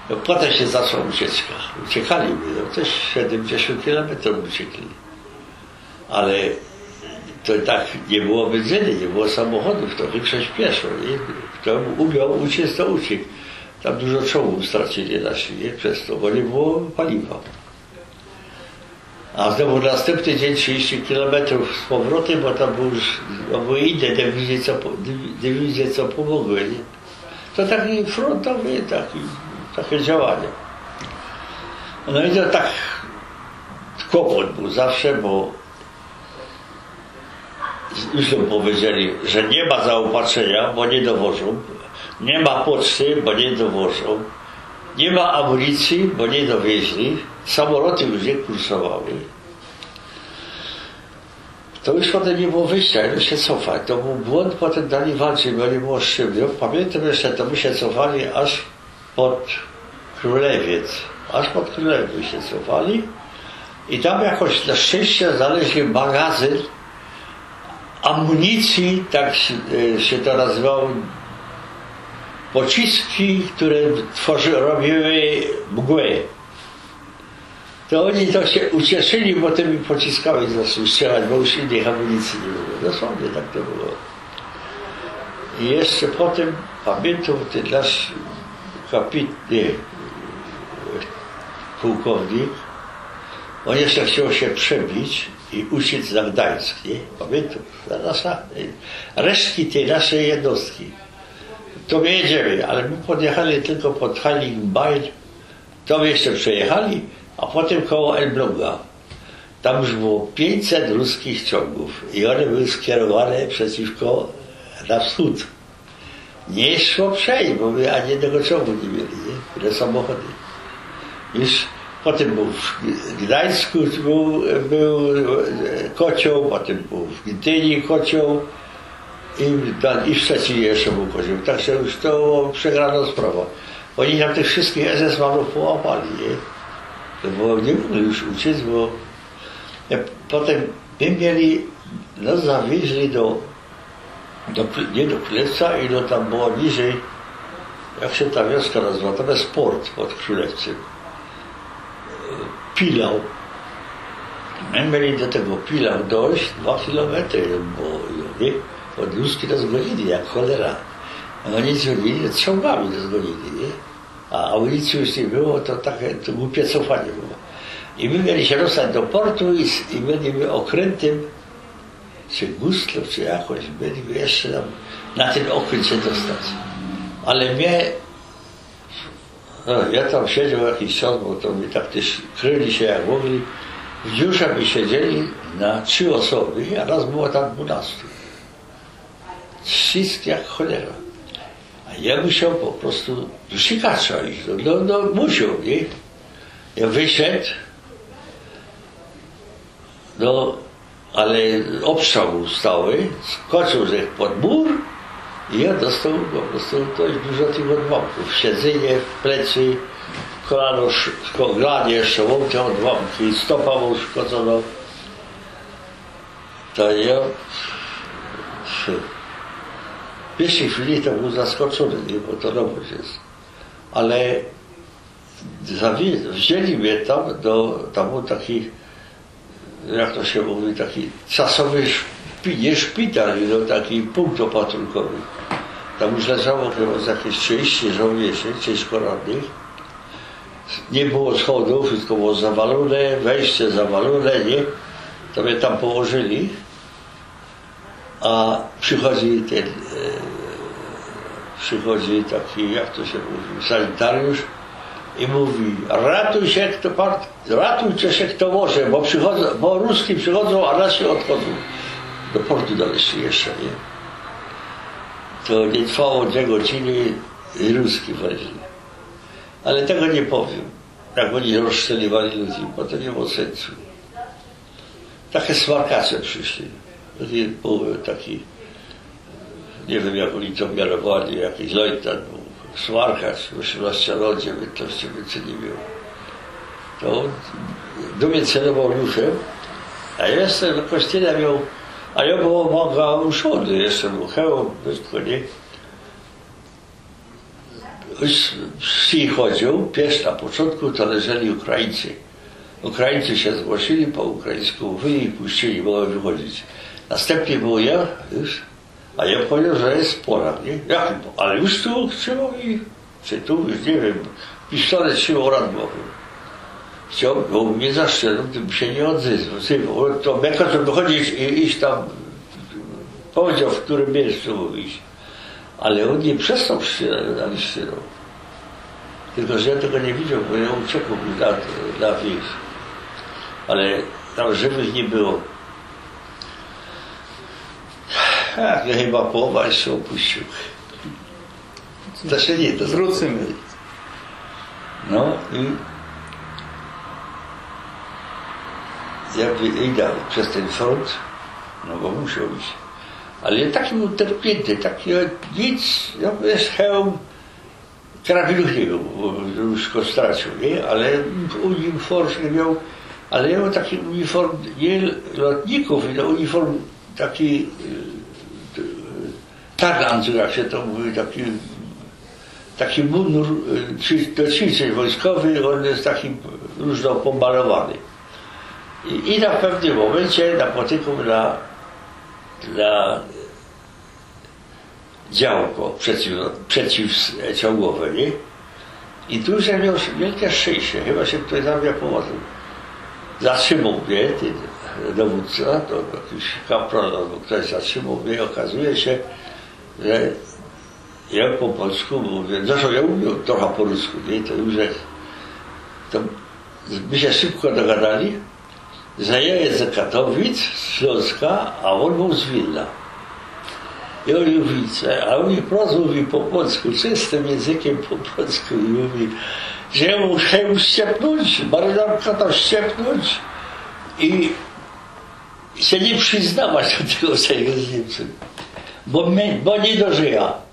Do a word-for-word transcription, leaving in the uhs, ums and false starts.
No, potem się zaczęła ucieczka. Uciekali, no, też siedemdziesiąt kilometrów uciekli. Ale to tak nie było benzyny, nie było samochodów, to większość pieszo. Nie? Kto umiał uciec, to uciekł. Tam dużo czołgów stracili nasi, nie? Przez to, bo nie było paliwa. A znowu następny dzień trzydzieści kilometrów z powrotem, bo tam były, były inne dywizje, co, dywizje, co pomogły. Nie? To taki frontowy, taki, takie działanie. No i to tak kłopot był zawsze, bo już nam powiedzieli, że nie ma zaopatrzenia, bo nie dowożą, nie ma poczty, bo nie dowożą, nie ma amunicji, bo nie dowieźli, samoloty już nie kursowały. To już potem nie było wyjścia, no się cofać. To był błąd, potem dali walczyć, bo nie było z czym. No, pamiętam jeszcze, to my się cofali aż pod Królewiec. Aż pod Królewiec się cofali. I tam jakoś na szczęście znaleźli magazyn amunicji, tak się to nazywało, pociski, które tworzy, robiły mgłę. To oni to się ucieszyli, bo tymi pociskami zaczęli strzelać, bo już innych amunicji nie było. Dosłownie tak to było. I jeszcze potem, pamiętam, ten nasz kapitny pułkownik, on jeszcze chciał się przebić i uciec na Gdańsk, nie? Pamiętam, nasza, resztki tej naszej jednostki. To my jedziemy, ale my podjechali tylko pod Heiligenbeil, to my jeszcze przejechali, a potem koło Elbląga. Tam już było pięćset ruskich ciągów i one były skierowane przeciwko na wschód. Nie szło przejść, bo my ani jednego ciągu nie mieli, nie? Ile samochody. Już potem był w Gdańsku był, był kocioł, potem był w Gdyni kocioł i, i w Szczecinie jeszcze był kocioł. Także już to przegrana sprawa. Oni tam tych wszystkich es es manów połapali, nie? Bo nie mogli już uciec, bo potem my mieli, nas zawieźli do, do nie do Królewca, i do tam było niżej, jak się ta wioska nazywa, tam jest port pod Królewcem. Pilał. My mieli do tego Pilał dojść dwa kilometry, bo nie? Od Luski nas gonili jak cholera. A oni dzwonili, ciągami nas gonili, nie? A amunicji już nie było, to takie to głupie cofanie było. I my mieli się dostać do portu i, i byliśmy okrętem, czy Gustlow, czy jakoś, byliśmy jeszcze tam na ten okręt się dostać. Ale mnie, no, ja tam siedział jakiś czas, bo to mi tak też kryli się jak mogli. W dziurze by siedzieli na trzy osoby, a nas było tam dwunastu. Ścisk jak cholera. A ja musiał po prostu do sikacza iść, no, no musiał, nie? Ja wyszedł, no, ale obstrzał był stały, skoczył że pod mur i ja dostał po prostu dość dużo tych odłamków. Siedzenie w plecy, kolano, glanie jeszcze, łąkę odłamki, stopa mu uszkodzono. To ja w pierwszej chwili to był zaskoczony, nie? Bo to nowość jest. Ale wzięli mnie tam, do, tam był taki, jak to się mówi, taki czasowy szpi, nie szpital, no, taki punkt opatrunkowy. Tam już leżało chyba jakieś trzydzieści żołnierzy, ciężko rannych. Nie było schodów, wszystko było zawalone, wejście zawalone, nie? To mnie tam położyli. A przychodzi ten, e, przychodzi taki, jak to się mówi, sanitariusz i mówi, ratuj się kto pan, ratujcie się kto może, bo przychodzą, bo Ruski przychodzą, a nasi odchodzą. Do portu dalej jeszcze, nie? To nie trwało dwie godziny i Ruski weszli. Ale tego nie powiem. Jak oni rozstrzeliwali ludzi, bo to nie było sensu. Takie smarkacze przyszli. Taki, taki, nie wiem jak oni to mianowali, jakiś lojtan był, smarkacz, osiemnastoletnie, to się nie miał. To do mnie celował nóżem, a jeszcze do kościele miał, a ja był obuszony, jeszcze był hełm, wszystko, nie? wsi chodził, pierwszy na początku to leżeli Ukraińcy. Ukraińcy się zgłosili, po ukraińsku mówili i puścili, mogłem wychodzić. Następnie był ja już, a ja powiedział, że jest Polak, nie? Jak? Ale już tu trzymał i czy tu, już nie wiem, pistolet trzymał radmowy. Chciał, bo mnie zaszczelał, tym się nie odzywał. To jak to wychodzić i iść tam, powiedział, w którym miejscu mówić. Ale on nie przestał strzelać, ale strzelał. Tylko, że ja tego nie widział, bo ja uciekł na, na wieś. Ale tam żywych nie było. Ach, ja chyba połowa jeszcze opuścił. Znaczy nie, to wrócimy. No i jakby i dalej, przez ten front, no bo musiał iść. Ale taki był terpięty, taki nic, no jest hełm, karabinów nie był, bo już go stracił, nie? Ale uniform nie miał, ale miał taki uniform nie lotników, ale uniform taki tarant, jak się to mówi, taki taki mundur do ćwiczeń wojskowych, on jest taki różno pomalowany. I, I na pewnym momencie napotykam na, na działko przeciw, przeciwczołgowe, nie? I tu już miał wielkie szczęście, chyba się ktoś za mnie pomodlił. Zatrzymał mnie, ten dowódca, to jakiś kapral albo ktoś zatrzymał mnie i okazuje się, że ja po polsku mówię, zresztą ja umiem trochę po rusku, nie? To już jest, to my się szybko dogadali, że ja jestem z Katowic, z Śląska, a on był z Wilna. I on mówi, a on mi prosto mówi po polsku, czystym językiem po polsku i mówi, że ja muszę ściepnąć, marynarka tam ściepnąć i się nie przyznawać do tego, co jest z Niemcem, bo, my, bo nie dożyja.